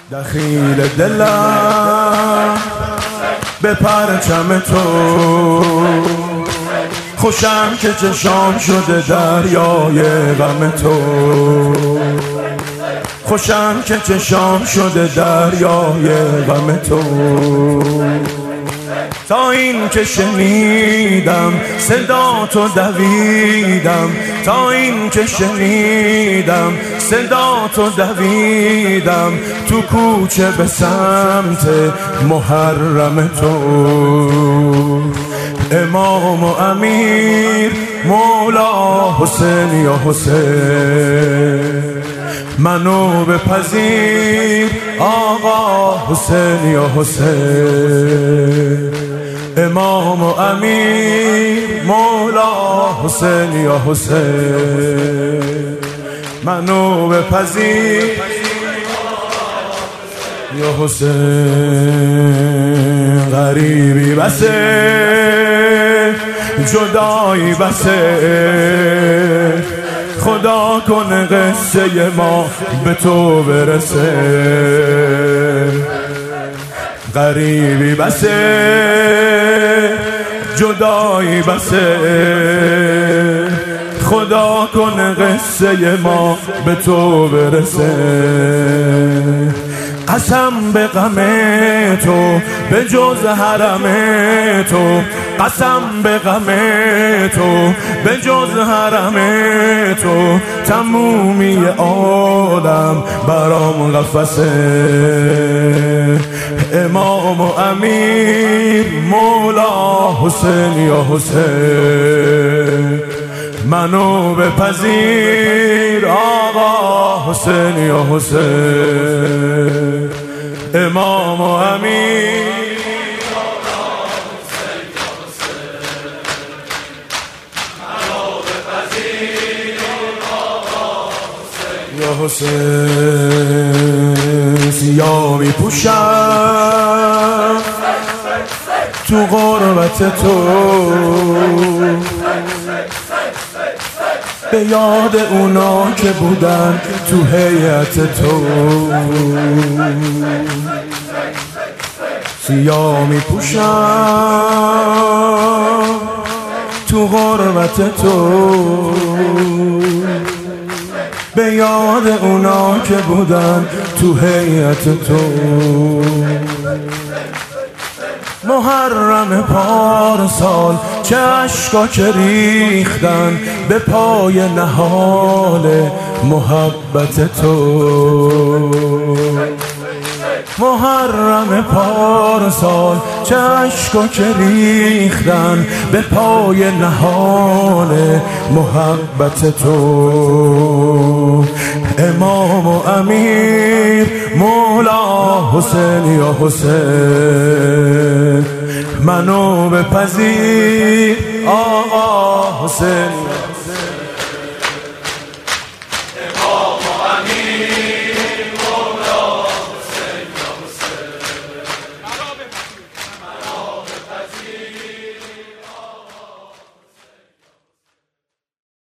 دخیل دلم به پرچم تو، خوشم که چشام شده دریای غم تو، خوشم که چشام شده دریای غم تو. تا این که شنیدم صدا تو دویدم، تا این که شنیدم صدا تو دویدم، تو کوچه به سمت محرم تو. امام و امیر مولا حسین یا حسین، منو بپذیر آقا حسین یا حسین. امام و امیر مولا حسین یا حسین، منو بپذیر یا حسین. غریبی بسه جدایی بسه، خدا کنه قصه ما به تو برسه. غریبی بسه جدایی بسه، خدا کنه قصه ما به تو برسه. قسم به غم تو به جز حرم تو، قسم به غم تو به جز حرم تو، تمومی عالم برام قفسه. امام و امیر مولا حسین یا حسین، منو بپذیر آقا حسین یا حسین. امام و امیر یا حسین. سیاه می پوشم تو غربت تو، به یاد اونا که بودن تو هیئت تو. سیاه می پوشم تو غربت تو، به یاد اونا که بودن تو هیئت تو. محرم پارسال چه اشکا که ریختن به پای نهال محبت تو. محرم پارسال چه اشکا که ریختن به پای نهال محبت تو. امام و امیر مولا حسین یا حسین، منو بپذیر آقا حسین.